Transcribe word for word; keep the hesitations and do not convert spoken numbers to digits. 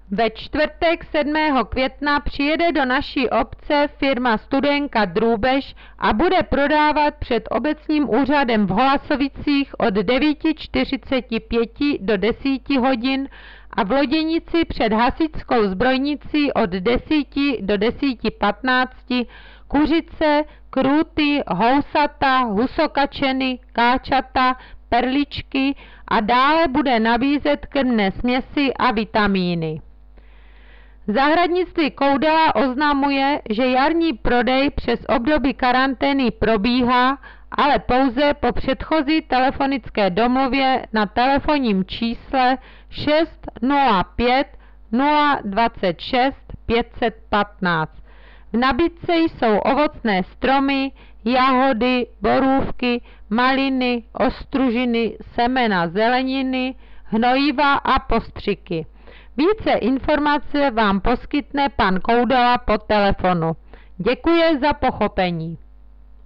Ve čtvrtek sedmého května přijede do naší obce firma Studenka Drůbež a bude prodávat před obecním úřadem v Holasovicích od devět čtyřicet pět do deset hodin a v Loděnici před hasičskou zbrojnicí od deset do deset patnáct kuřice, krůty, housata, husokačeny, káčata, perličky a dále bude nabízet krmné směsi a vitamíny. Zahradnictví Koudela oznamuje, že jarní prodej přes období karantény probíhá, ale pouze po předchozí telefonické domluvě na telefonním čísle šest nula pět nula dvacet šest pět set patnáct. V nabídce jsou ovocné stromy, jahody, borůvky, maliny, ostružiny, semena zeleniny, hnojiva a postřiky. Více informace vám poskytne pan Koudela po telefonu. Děkuji za pochopení.